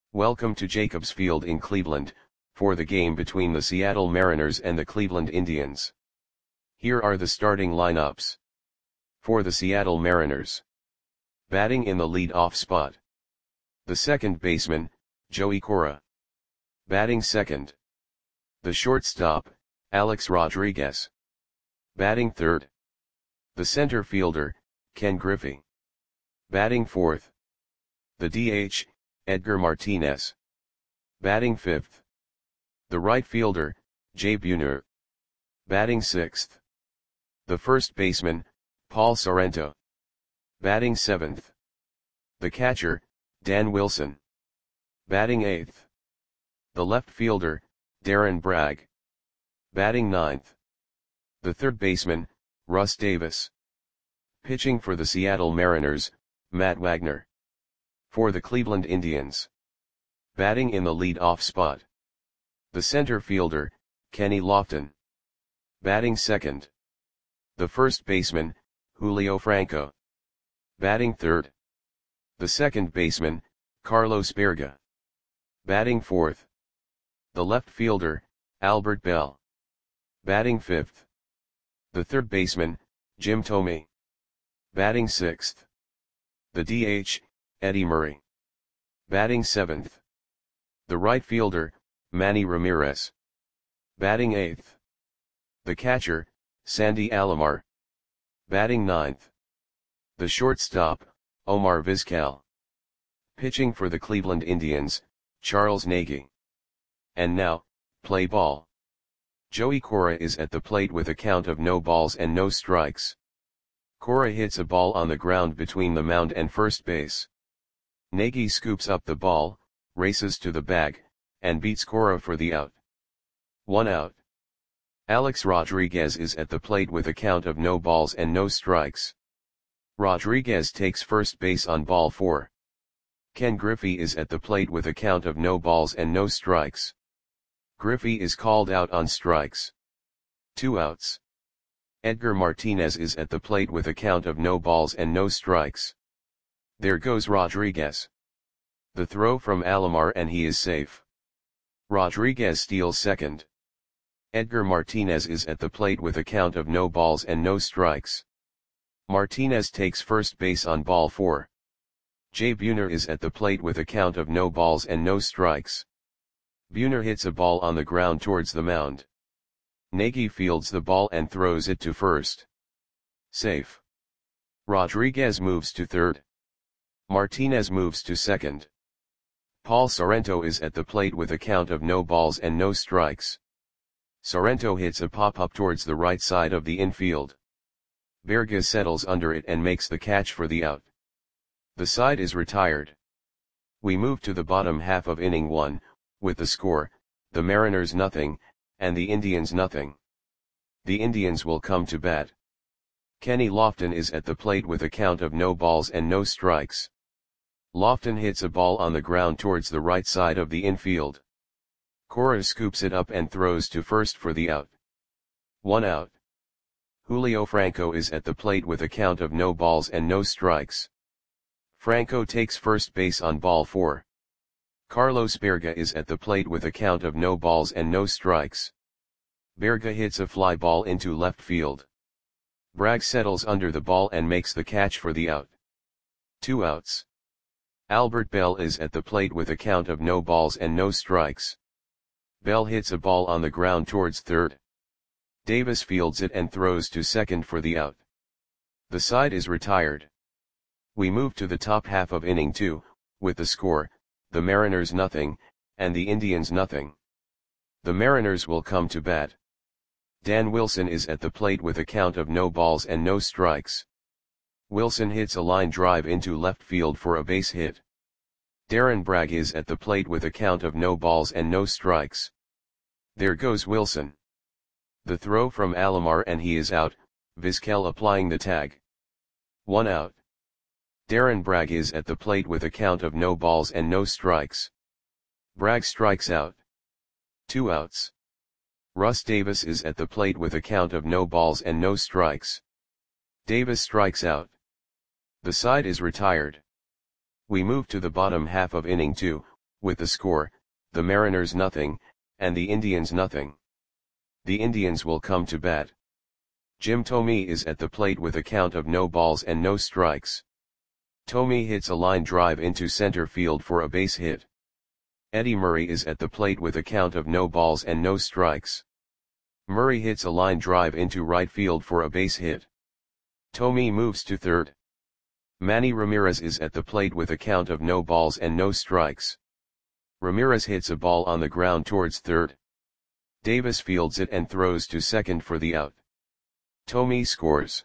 Welcome to Jacobs Field in Cleveland, for the game between the Seattle Mariners and the Cleveland Indians. Here are the starting lineups. For the Seattle Mariners. Batting in the lead-off spot. The second baseman, Joey Cora. Batting second. The shortstop, Alex Rodriguez. Batting third. The center fielder, Ken Griffey. Batting fourth. The DH, Edgar Martinez. Batting fifth. The right fielder, Jay Buhner. Batting sixth. The first baseman, Paul Sorrento. Batting seventh. The catcher, Dan Wilson. Batting eighth. The left fielder, Darren Bragg. Batting ninth. The third baseman, Russ Davis. Pitching for the Seattle Mariners, Matt Wagner. For the Cleveland Indians. Batting in the lead-off spot. The center fielder, Kenny Lofton. Batting second. The first baseman, Julio Franco. Batting third. The second baseman, Carlos Baerga. Batting fourth. The left fielder, Albert Belle. Batting fifth. The third baseman, Jim Thome. Batting sixth. The DH, Eddie Murray. Batting seventh. The right fielder, Manny Ramirez. Batting eighth. The catcher, Sandy Alomar. Batting ninth. The shortstop, Omar Vizquel. Pitching for the Cleveland Indians, Charles Nagy. And now, play ball. Joey Cora is at the plate with a count of no balls and no strikes. Cora hits a ball on the ground between the mound and first base. Nagy scoops up the ball, races to the bag, and beats Cora for the out. 1 out. Alex Rodriguez is at the plate with a count of no balls and no strikes. Rodriguez takes first base on ball 4. Ken Griffey is at the plate with a count of no balls and no strikes. Griffey is called out on strikes. 2 outs. Edgar Martinez is at the plate with a count of no balls and no strikes. There goes Rodriguez. The throw from Alomar and he is safe. Rodriguez steals second. Edgar Martinez is at the plate with a count of no balls and no strikes. Martinez takes first base on ball 4. Jay Buhner is at the plate with a count of no balls and no strikes. Buhner hits a ball on the ground towards the mound. Nagy fields the ball and throws it to first. Safe. Rodriguez moves to third. Martinez moves to second. Paul Sorrento is at the plate with a count of no balls and no strikes. Sorrento hits a pop-up towards the right side of the infield. Baerga settles under it and makes the catch for the out. The side is retired. We move to the bottom half of inning 1, with the score, the Mariners nothing, and the Indians nothing. The Indians will come to bat. Kenny Lofton is at the plate with a count of no balls and no strikes. Lofton hits a ball on the ground towards the right side of the infield. Cora scoops it up and throws to first for the out. 1 out. Julio Franco is at the plate with a count of no balls and no strikes. Franco takes first base on ball 4. Carlos Baerga is at the plate with a count of no balls and no strikes. Baerga hits a fly ball into left field. Bragg settles under the ball and makes the catch for the out. 2 outs. Albert Belle is at the plate with a count of no balls and no strikes. Belle hits a ball on the ground towards third. Davis fields it and throws to second for the out. The side is retired. We move to the top half of inning 2, with the score, the Mariners nothing, and the Indians nothing. The Mariners will come to bat. Dan Wilson is at the plate with a count of no balls and no strikes. Wilson hits a line drive into left field for a base hit. Darren Bragg is at the plate with a count of no balls and no strikes. There goes Wilson. The throw from Alomar and he is out, Vizquel applying the tag. 1 out. Darren Bragg is at the plate with a count of no balls and no strikes. Bragg strikes out. 2 outs. Russ Davis is at the plate with a count of no balls and no strikes. Davis strikes out. The side is retired. We move to the bottom half of inning 2, with the score, the Mariners nothing, and the Indians nothing. The Indians will come to bat. Jim Thome is at the plate with a count of no balls and no strikes. Thome hits a line drive into center field for a base hit. Eddie Murray is at the plate with a count of no balls and no strikes. Murray hits a line drive into right field for a base hit. Thome moves to third. Manny Ramirez is at the plate with a count of no balls and no strikes. Ramirez hits a ball on the ground towards third. Davis fields it and throws to second for the out. Thome scores.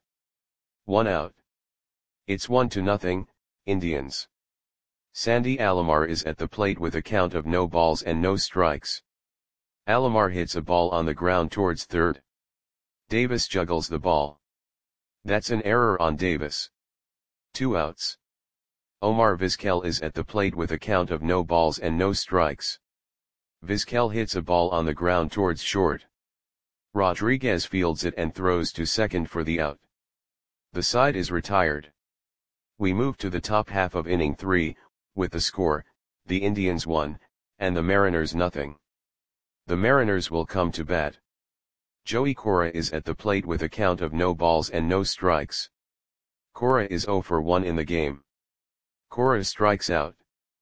1 out. It's 1-0, Indians. Sandy Alomar is at the plate with a count of no balls and no strikes. Alomar hits a ball on the ground towards third. Davis juggles the ball. That's an error on Davis. 2 outs. Omar Vizquel is at the plate with a count of no balls and no strikes. Vizquel hits a ball on the ground towards short. Rodriguez fields it and throws to second for the out. The side is retired. We move to the top half of inning 3, with the score, the Indians 1, and the Mariners nothing. The Mariners will come to bat. Joey Cora is at the plate with a count of no balls and no strikes. Cora is 0 for 1 in the game. Cora strikes out.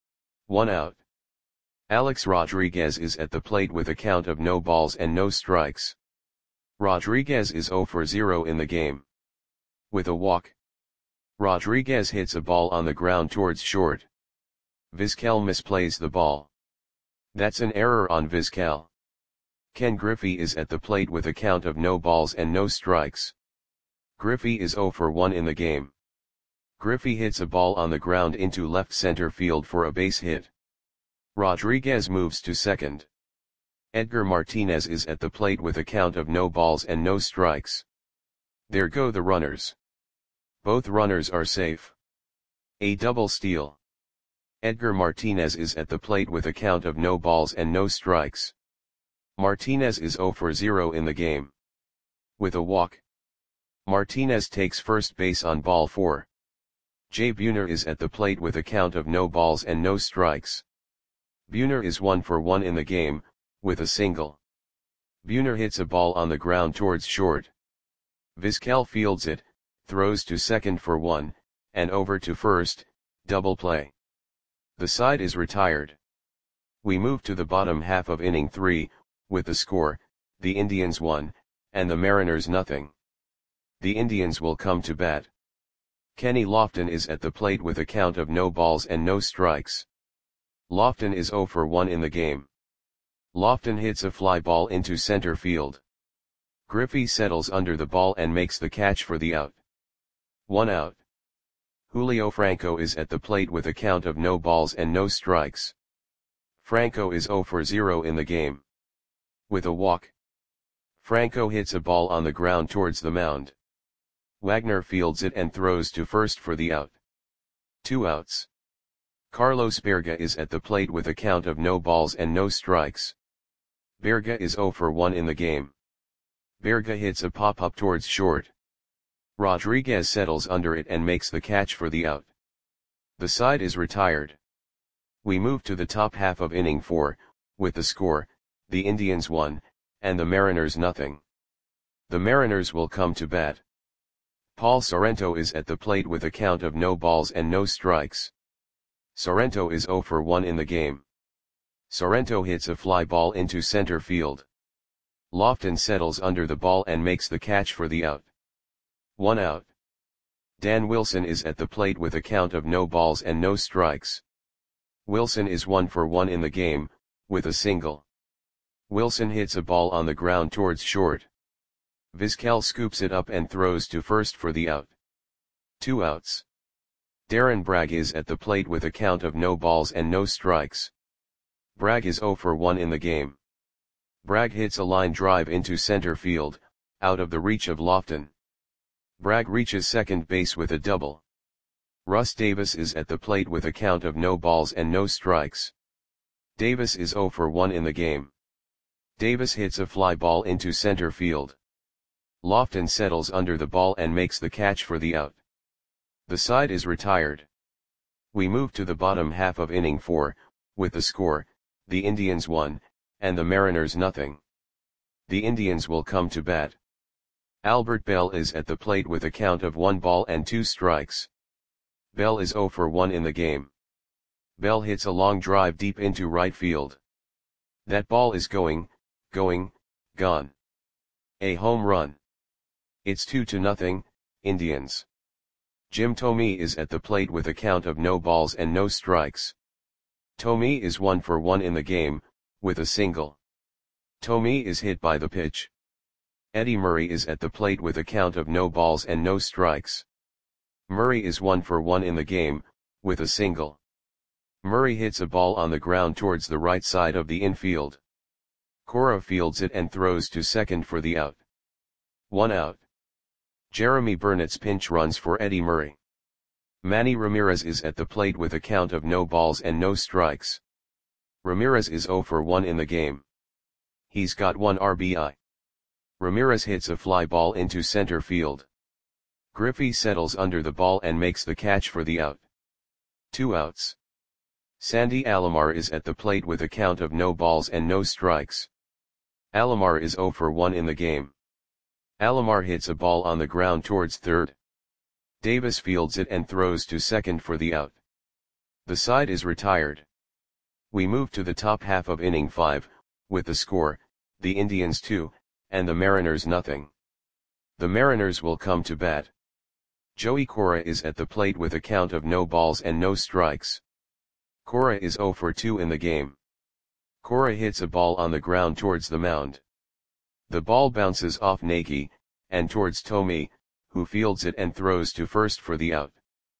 1 out. Alex Rodriguez is at the plate with a count of no balls and no strikes. Rodriguez is 0 for 0 in the game. With a walk. Rodriguez hits a ball on the ground towards short. Vizquel misplays the ball. That's an error on Vizquel. Ken Griffey is at the plate with a count of no balls and no strikes. Griffey is 0 for 1 in the game. Griffey hits a ball on the ground into left center field for a base hit. Rodriguez moves to second. Edgar Martinez is at the plate with a count of no balls and no strikes. There go the runners. Both runners are safe. A double steal. Edgar Martinez is at the plate with a count of no balls and no strikes. Martinez is 0 for 0 in the game. With a walk. Martinez takes first base on ball 4. Jay Buhner is at the plate with a count of no balls and no strikes. Buhner is 1 for 1 in the game, with a single. Buhner hits a ball on the ground towards short. Vizquel fields it, throws to second for 1, and over to first, double play. The side is retired. We move to the bottom half of inning 3, with the score, the Indians 1, and the Mariners nothing. The Indians will come to bat. Kenny Lofton is at the plate with a count of no balls and no strikes. Lofton is 0 for 1 in the game. Lofton hits a fly ball into center field. Griffey settles under the ball and makes the catch for the out. 1 out. Julio Franco is at the plate with a count of no balls and no strikes. Franco is 0 for 0 in the game. With a walk. Franco hits a ball on the ground towards the mound. Wagner fields it and throws to first for the out. 2 outs. Carlos Berga is at the plate with a count of no balls and no strikes. Berga is 0 for 1 in the game. Berga hits a pop-up towards short. Rodriguez settles under it and makes the catch for the out. The side is retired. We move to the top half of inning 4, with the score, the Indians 1, and the Mariners nothing. The Mariners will come to bat. Paul Sorrento is at the plate with a count of no balls and no strikes. Sorrento is 0 for 1 in the game. Sorrento hits a fly ball into center field. Lofton settles under the ball and makes the catch for the out. 1 out. Dan Wilson is at the plate with a count of no balls and no strikes. Wilson is 1 for 1 in the game, with a single. Wilson hits a ball on the ground towards short. Vizquel scoops it up and throws to first for the out. 2 outs. Darren Bragg is at the plate with a count of no balls and no strikes. Bragg is 0 for 1 in the game. Bragg hits a line drive into center field, out of the reach of Lofton. Bragg reaches second base with a double. Russ Davis is at the plate with a count of no balls and no strikes. Davis is 0 for 1 in the game. Davis hits a fly ball into center field. Lofton settles under the ball and makes the catch for the out. The side is retired. We move to the bottom half of inning 4, with the score, the Indians 1, and the Mariners nothing. The Indians will come to bat. Albert Bell is at the plate with a count of 1 ball and 2 strikes. Bell is 0 for 1 in the game. Bell hits a long drive deep into right field. That ball is going, gone. A home run. It's 2-0, Indians. Jim Thome is at the plate with a count of no balls and no strikes. Thome is 1 for 1 in the game, with a single. Thome is hit by the pitch. Eddie Murray is at the plate with a count of no balls and no strikes. Murray is 1 for 1 in the game, with a single. Murray hits a ball on the ground towards the right side of the infield. Cora fields it and throws to second for the out. 1 out. Jeremy Burnett's pinch runs for Eddie Murray. Manny Ramirez is at the plate with a count of no balls and no strikes. Ramirez is 0 for 1 in the game. He's got 1 RBI. Ramirez hits a fly ball into center field. Griffey settles under the ball and makes the catch for the out. 2 outs. Sandy Alomar is at the plate with a count of no balls and no strikes. Alomar is 0 for 1 in the game. Alomar hits a ball on the ground towards third. Davis fields it and throws to second for the out. The side is retired. We move to the top half of inning 5, with the score, the Indians 2, and the Mariners nothing. The Mariners will come to bat. Joey Cora is at the plate with a count of no balls and no strikes. Cora is 0 for 2 in the game. Cora hits a ball on the ground towards the mound. The ball bounces off Nagy, and towards Thome, who fields it and throws to first for the out.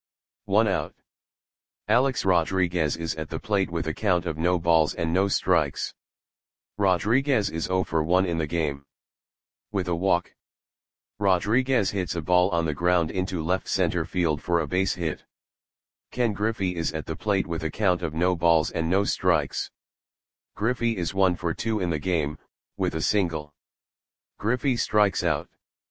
1 out. Alex Rodriguez is at the plate with a count of no balls and no strikes. Rodriguez is 0 for 1 in the game. With a walk. Rodriguez hits a ball on the ground into left center field for a base hit. Ken Griffey is at the plate with a count of no balls and no strikes. Griffey is 1 for 2 in the game, with a single. Griffey strikes out.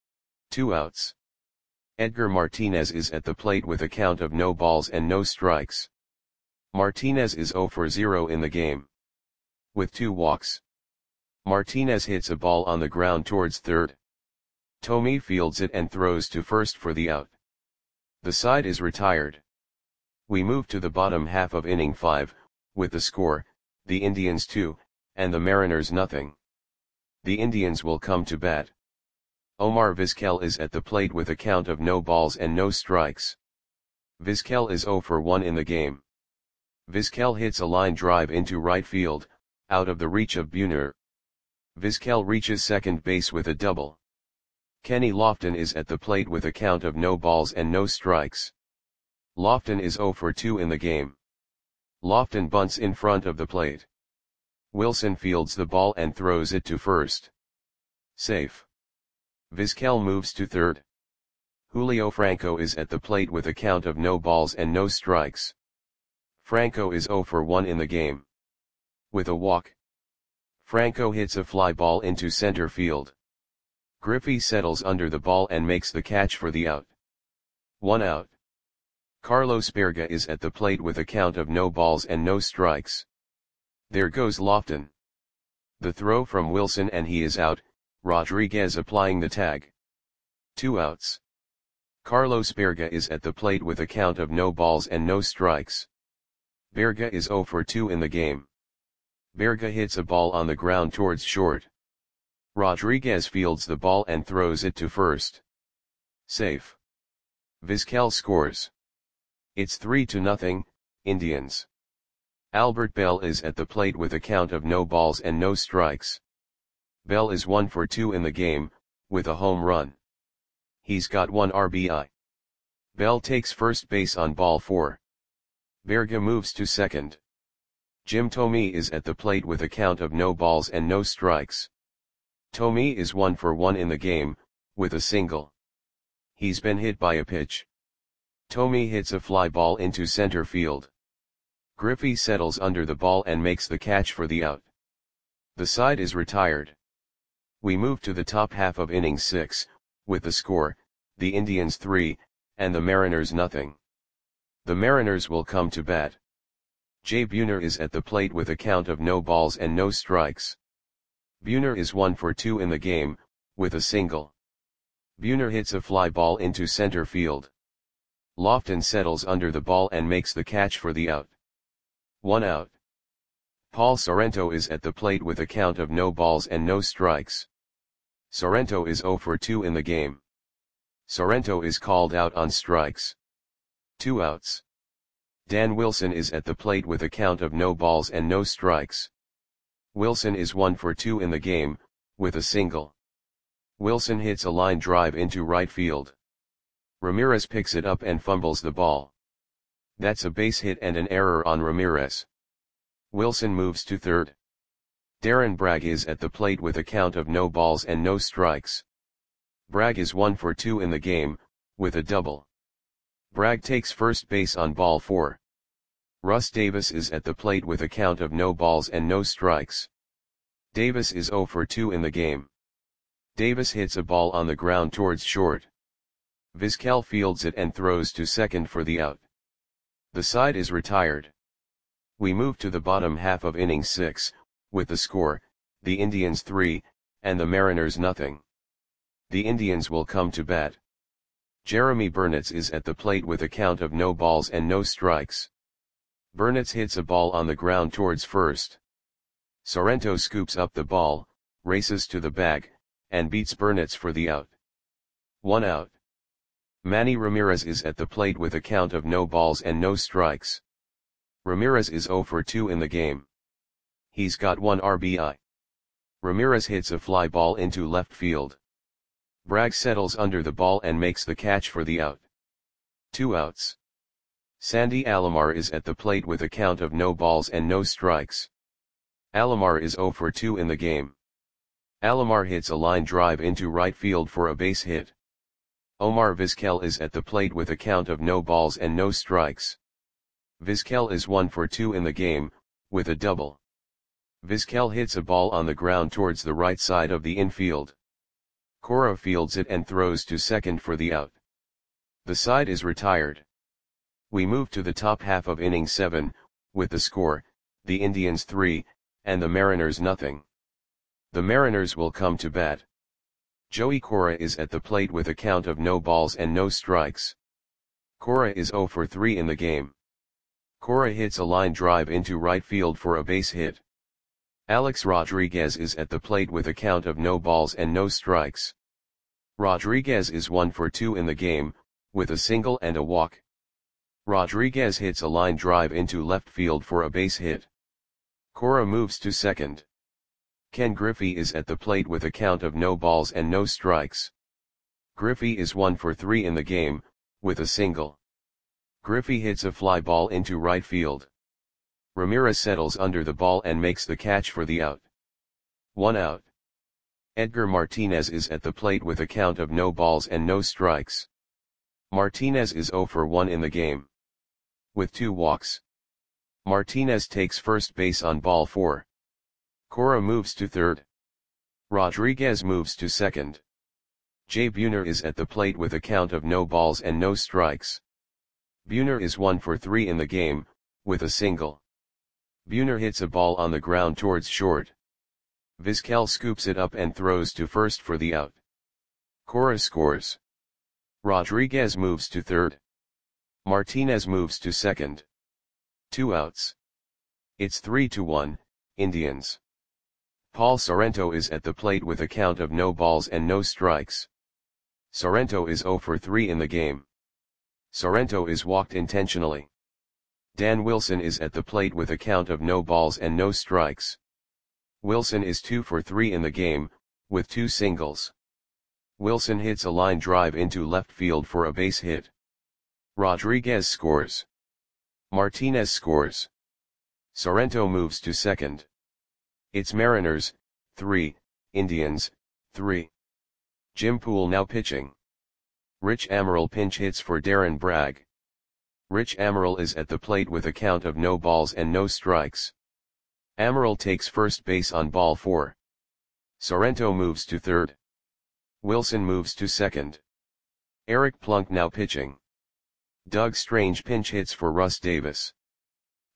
2 outs. Edgar Martinez is at the plate with a count of no balls and no strikes. Martinez is 0 for 0 in the game. With 2 walks. Martinez hits a ball on the ground towards third. Thome fields it and throws to first for the out. The side is retired. We move to the bottom half of inning 5, with the score, the Indians 2, and the Mariners nothing. The Indians will come to bat. Omar Vizquel is at the plate with a count of no balls and no strikes. Vizquel is 0 for 1 in the game. Vizquel hits a line drive into right field, out of the reach of Buhner. Vizquel reaches second base with a double. Kenny Lofton is at the plate with a count of no balls and no strikes. Lofton is 0 for 2 in the game. Lofton bunts in front of the plate. Wilson fields the ball and throws it to first. Safe. Vizquel moves to third. Julio Franco is at the plate with a count of no balls and no strikes. Franco is 0 for 1 in the game. With a walk. Franco hits a fly ball into center field. Griffey settles under the ball and makes the catch for the out. 1 out. Carlos Berga is at the plate with a count of no balls and no strikes. There goes Lofton. The throw from Wilson and he is out, Rodriguez applying the tag. 2 outs. Carlos Berga is at the plate with a count of no balls and no strikes. Berga is 0 for 2 in the game. Berga hits a ball on the ground towards short. Rodriguez fields the ball and throws it to first. Safe. Vizquel scores. It's 3-0, Indians. Albert Bell is at the plate with a count of no balls and no strikes. Bell is 1 for 2 in the game, with a home run. He's got 1 RBI. Bell takes first base on ball 4. Berga moves to second. Jim Thome is at the plate with a count of no balls and no strikes. Thome is 1 for 1 in the game, with a single. He's been hit by a pitch. Thome hits a fly ball into center field. Griffey settles under the ball and makes the catch for the out. The side is retired. We move to the top half of inning 6, with the score, the Indians 3, and the Mariners nothing. The Mariners will come to bat. Jay Buhner is at the plate with a count of no balls and no strikes. Buhner is 1 for 2 in the game, with a single. Buhner hits a fly ball into center field. Lofton settles under the ball and makes the catch for the out. 1 out. Paul Sorrento is at the plate with a count of no balls and no strikes. Sorrento is 0 for 2 in the game. Sorrento is called out on strikes. 2 outs. Dan Wilson is at the plate with a count of no balls and no strikes. Wilson is 1 for 2 in the game, with a single. Wilson hits a line drive into right field. Ramirez picks it up and fumbles the ball. That's a base hit and an error on Ramirez. Wilson moves to third. Darren Bragg is at the plate with a count of no balls and no strikes. Bragg is 1 for 2 in the game, with a double. Bragg takes first base on ball 4. Russ Davis is at the plate with a count of no balls and no strikes. Davis is 0 for 2 in the game. Davis hits a ball on the ground towards short. Vizquel fields it and throws to second for the out. The side is retired. We move to the bottom half of inning 6, with the score, the Indians 3, and the Mariners nothing. The Indians will come to bat. Jeremy Burnitz is at the plate with a count of no balls and no strikes. Burnitz hits a ball on the ground towards first. Sorrento scoops up the ball, races to the bag, and beats Burnitz for the out. 1 out. Manny Ramirez is at the plate with a count of no balls and no strikes. Ramirez is 0 for 2 in the game. He's got 1 RBI. Ramirez hits a fly ball into left field. Bragg settles under the ball and makes the catch for the out. 2 outs. Sandy Alomar is at the plate with a count of no balls and no strikes. Alomar is 0 for 2 in the game. Alomar hits a line drive into right field for a base hit. Omar Vizquel is at the plate with a count of no balls and no strikes. Vizquel is 1 for 2 in the game, with a double. Vizquel hits a ball on the ground towards the right side of the infield. Cora fields it and throws to second for the out. The side is retired. We move to the top half of inning 7, with the score, the Indians 3, and the Mariners nothing. The Mariners will come to bat. Joey Cora is at the plate with a count of no balls and no strikes. Cora is 0 for 3 in the game. Cora hits a line drive into right field for a base hit. Alex Rodriguez is at the plate with a count of no balls and no strikes. Rodriguez is 1 for 2 in the game, with a single and a walk. Rodriguez hits a line drive into left field for a base hit. Cora moves to second. Ken Griffey is at the plate with a count of no balls and no strikes. Griffey is 1 for 3 in the game, with a single. Griffey hits a fly ball into right field. Ramirez settles under the ball and makes the catch for the out. 1 out. Edgar Martinez is at the plate with a count of no balls and no strikes. Martinez is 0 for 1 in the game. With 2 walks. Martinez takes first base on ball 4. Cora moves to third. Rodriguez moves to second. Jay Buhner is at the plate with a count of no balls and no strikes. Buhner is 1 for 3 in the game, with a single. Buhner hits a ball on the ground towards short. Vizquel scoops it up and throws to first for the out. Cora scores. Rodriguez moves to third. Martinez moves to second. 2 outs. It's 3-1, Indians. Paul Sorrento is at the plate with a count of no balls and no strikes. Sorrento is 0 for 3 in the game. Sorrento is walked intentionally. Dan Wilson is at the plate with a count of no balls and no strikes. Wilson is 2 for 3 in the game, with 2 singles. Wilson hits a line drive into left field for a base hit. Rodriguez scores. Martinez scores. Sorrento moves to second. It's Mariners, 3, Indians, 3. Jim Poole now pitching. Rich Amaral pinch hits for Darren Bragg. Rich Amaral is at the plate with a count of no balls and no strikes. Amaral takes first base on ball 4. Sorrento moves to third. Wilson moves to second. Eric Plunk now pitching. Doug Strange pinch hits for Russ Davis.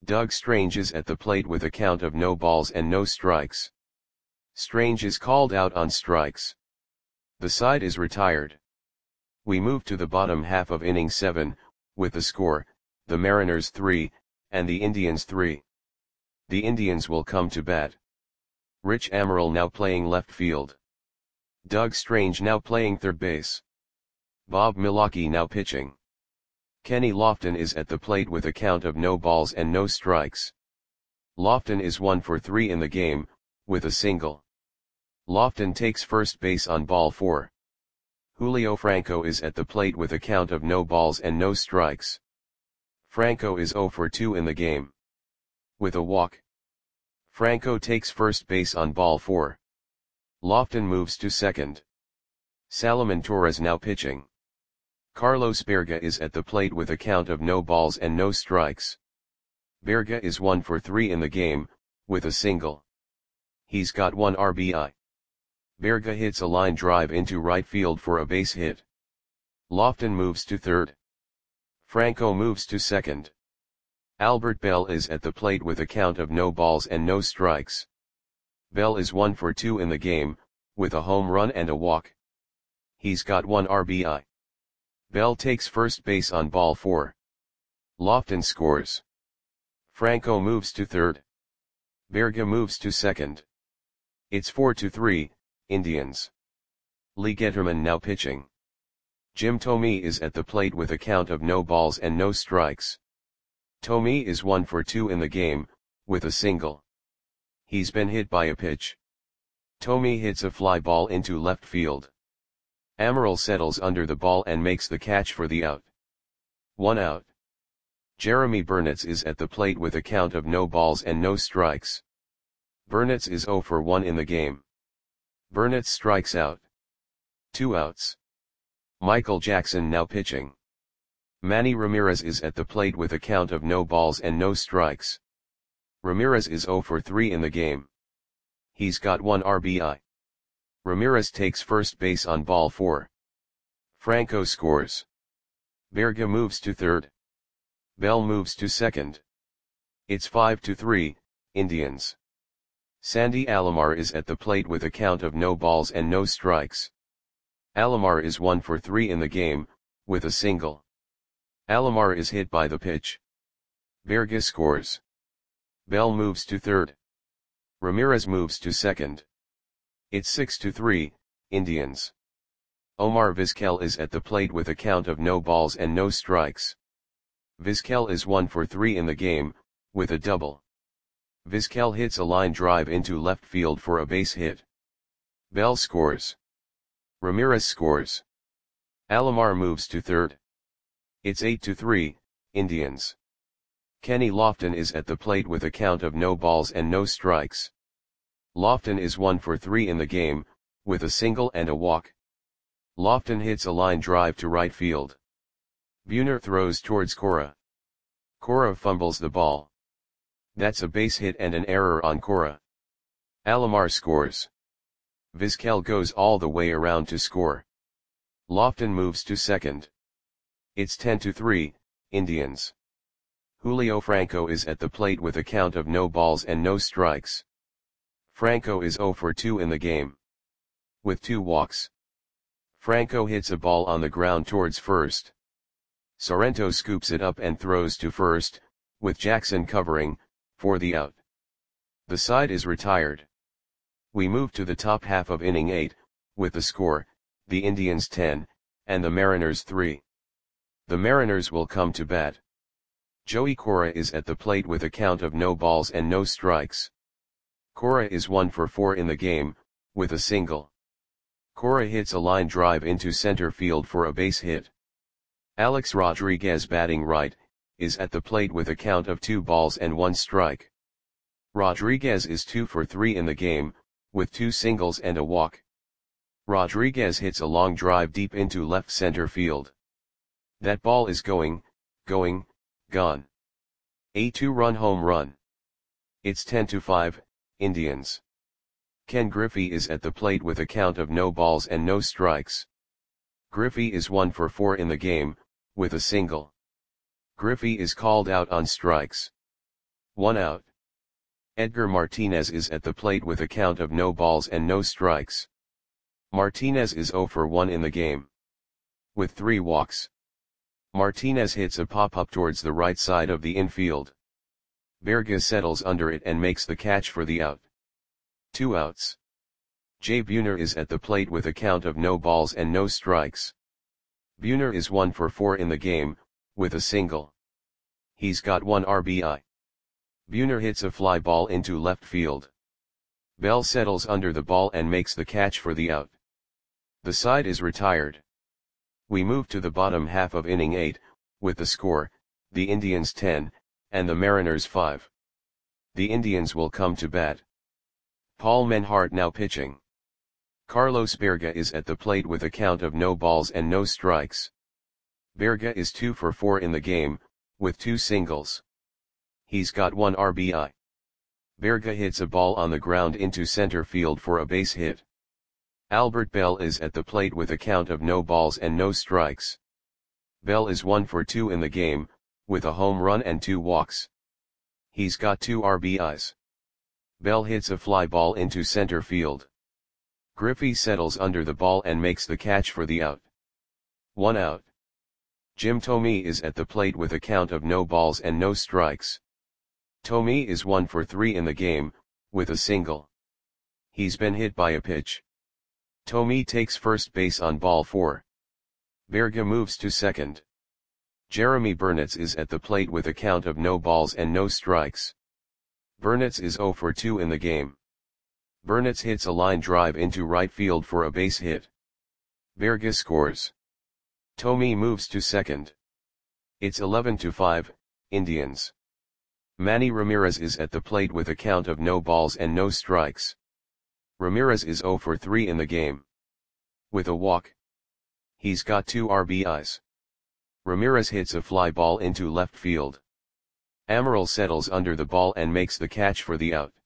Doug Strange is at the plate with a count of no balls and no strikes. Strange is called out on strikes. The side is retired. We move to the bottom half of inning 7, with the score, the Mariners 3, and the Indians 3. The Indians will come to bat. Rich Amaral now playing left field. Doug Strange now playing third base. Bob Milwaukee now pitching. Kenny Lofton is at the plate with a count of no balls and no strikes. Lofton is 1 for 3 in the game, with a single. Lofton takes first base on ball 4. Julio Franco is at the plate with a count of no balls and no strikes. Franco is 0 for 2 in the game, with a walk. Franco takes first base on ball 4. Lofton moves to second. Salomon Torres now pitching. Carlos Berga is at the plate with a count of no balls and no strikes. Berga is 1 for 3 in the game, with a single. He's got 1 RBI. Berga hits a line drive into right field for a base hit. Lofton moves to third. Franco moves to second. Albert Bell is at the plate with a count of no balls and no strikes. Bell is 1 for 2 in the game, with a home run and a walk. He's got 1 RBI. Bell takes first base on ball 4. Lofton scores. Franco moves to third. Berga moves to second. It's 4-3, Indians. Lee Getterman now pitching. Jim Thome is at the plate with a count of no balls and no strikes. Thome is 1 for 2 in the game, with a single. He's been hit by a pitch. Thome hits a fly ball into left field. Amaral settles under the ball and makes the catch for the out. 1 out. Jeremy Burnitz is at the plate with a count of no balls and no strikes. Burnitz is 0 for 1 in the game. Burnitz strikes out. 2 outs. Michael Jackson now pitching. Manny Ramirez is at the plate with a count of no balls and no strikes. Ramirez is 0 for 3 in the game. He's got 1 RBI. Ramirez takes first base on ball 4. Franco scores. Berga moves to third. Bell moves to second. It's 5-3, Indians. Sandy Alomar is at the plate with a count of no balls and no strikes. Alomar is 1 for 3 in the game, with a single. Alomar is hit by the pitch. Berga scores. Bell moves to third. Ramirez moves to second. It's 6-3, Indians. Omar Vizquel is at the plate with a count of no balls and no strikes. Vizquel is 1 for 3 in the game, with a double. Vizquel hits a line drive into left field for a base hit. Bell scores. Ramirez scores. Alomar moves to third. It's 8-3, Indians. Kenny Lofton is at the plate with a count of no balls and no strikes. Lofton is 1 for 3 in the game, with a single and a walk. Lofton hits a line drive to right field. Buhner throws towards Cora. Cora fumbles the ball. That's a base hit and an error on Cora. Alomar scores. Vizquel goes all the way around to score. Lofton moves to second. It's 10-3, Indians. Julio Franco is at the plate with a count of no balls and no strikes. Franco is 0 for 2 in the game, with 2 walks. Franco hits a ball on the ground towards first. Sorrento scoops it up and throws to first, with Jackson covering, for the out. The side is retired. We move to the top half of inning 8, with the score, the Indians 10, and the Mariners 3. The Mariners will come to bat. Joey Cora is at the plate with a count of no balls and no strikes. Cora is 1 for 4 in the game, with a single. Cora hits a line drive into center field for a base hit. Alex Rodriguez, batting right, is at the plate with a count of 2 balls and 1 strike. Rodriguez is 2 for 3 in the game, with 2 singles and a walk. Rodriguez hits a long drive deep into left center field. That ball is gone. A 2-run home run. It's 10-5, Indians. Ken Griffey is at the plate with a count of no balls and no strikes. Griffey is 1 for 4 in the game, with a single. Griffey is called out on strikes. 1 out. Edgar Martinez is at the plate with a count of no balls and no strikes. Martinez is 0 for 1 in the game. With 3 walks. Martinez hits a pop-up towards the right side of the infield. Berga settles under it and makes the catch for the out. 2 outs. Jay Buhner is at the plate with a count of no balls and no strikes. Buhner is 1 for 4 in the game, with a single. He's got 1 RBI. Buhner hits a fly ball into left field. Bell settles under the ball and makes the catch for the out. The side is retired. We move to the bottom half of inning 8, with the score, the Indians 10, and the Mariners 5. The Indians will come to bat. Paul Menhart now pitching. Carlos Berga is at the plate with a count of no balls and no strikes. Berga is 2 for 4 in the game, with 2 singles. He's got 1 RBI. Berga hits a ball on the ground into center field for a base hit. Albert Bell is at the plate with a count of no balls and no strikes. Bell is 1 for 2 in the game, with a home run and 2 walks. He's got 2 RBIs. Bell hits a fly ball into center field. Griffey settles under the ball and makes the catch for the out. 1 out. Jim Thome is at the plate with a count of no balls and no strikes. Thome is 1 for 3 in the game, with a single. He's been hit by a pitch. Thome takes first base on ball 4. Berga moves to second. Jeremy Burnitz is at the plate with a count of no balls and no strikes. Burnitz is 0 for 2 in the game. Burnitz hits a line drive into right field for a base hit. Berga scores. Thome moves to second. It's 11-5, Indians. Manny Ramirez is at the plate with a count of no balls and no strikes. Ramirez is 0 for 3 in the game. With a walk. He's got 2 RBIs. Ramirez hits a fly ball into left field. Amaral settles under the ball and makes the catch for the out.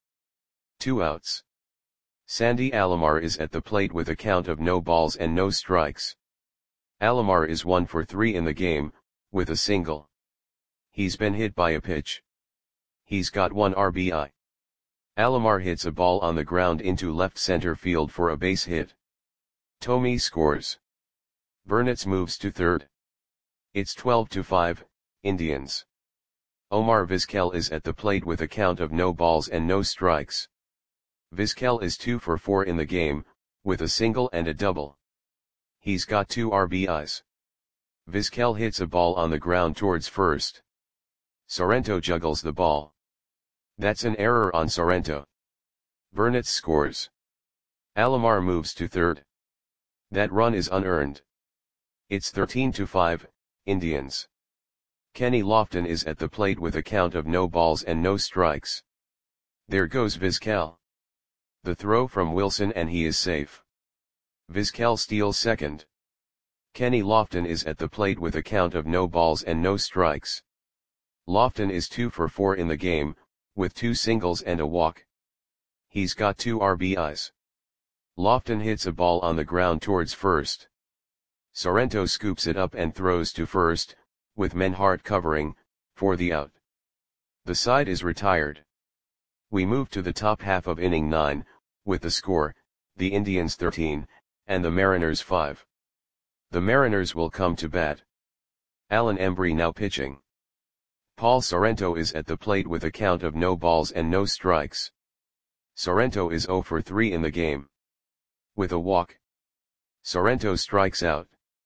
2 outs. Sandy Alomar is at the plate with a count of no balls and no strikes. Alomar is 1 for 3 in the game, with a single. He's been hit by a pitch. He's got 1 RBI. Alomar hits a ball on the ground into left center field for a base hit. Thome scores. Burnitz moves to third. It's 12-5, Indians. Omar Vizquel is at the plate with a count of no balls and no strikes. Vizquel is 2 for 4 in the game, with a single and a double. He's got 2 RBIs. Vizquel hits a ball on the ground towards first. Sorrento juggles the ball. That's an error on Sorrento. Burnitz scores. Alomar moves to third. That run is unearned. It's 13-5, Indians. Kenny Lofton is at the plate with a count of no balls and no strikes. There goes Vizquel. The throw from Wilson and he is safe. Vizquel steals second. Kenny Lofton is at the plate with a count of no balls and no strikes. Lofton is 2 for 4 in the game, with 2 singles and a walk. He's got 2 RBIs. Lofton hits a ball on the ground towards first. Sorrento scoops it up and throws to first, with Menhart covering, for the out. The side is retired. We move to the top half of inning 9, with the score, the Indians 13, and the Mariners 5. The Mariners will come to bat. Alan Embry now pitching. Paul Sorrento is at the plate with a count of no balls and no strikes. Sorrento is 0 for 3 in the game. With a walk. Sorrento strikes out.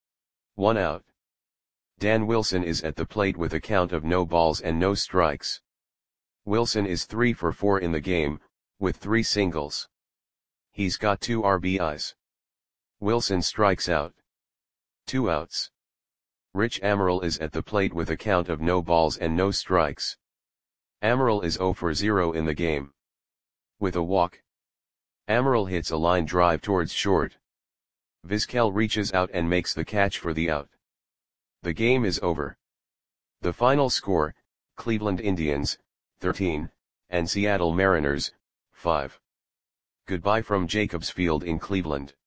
1 out. Dan Wilson is at the plate with a count of no balls and no strikes. Wilson is 3 for 4 in the game, with 3 singles. He's got 2 RBIs. Wilson strikes out. 2 outs. Rich Amaral is at the plate with a count of no balls and no strikes. Amaral is 0 for 0 in the game. With a walk. Amaral hits a line drive towards short. Vizquel reaches out and makes the catch for the out. The game is over. The final score, Cleveland Indians, 13, and Seattle Mariners, 5. Goodbye from Jacobs Field in Cleveland.